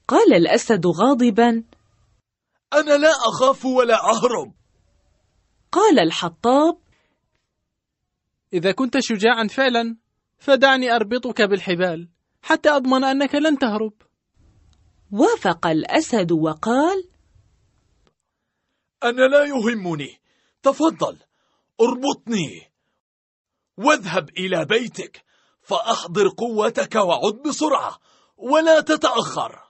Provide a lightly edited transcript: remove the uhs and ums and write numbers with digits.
قال الأسد غاضبا: أنا لا أخاف ولا أهرب. قال الحطاب: إذا كنت شجاعا فعلا فدعني أربطك بالحبال حتى أضمن أنك لن تهرب. وافق الأسد وقال: أنا لا يهمني، تفضل اربطني واذهب إلى بيتك، فأحضر قوتك وعد بسرعة ولا تتأخر.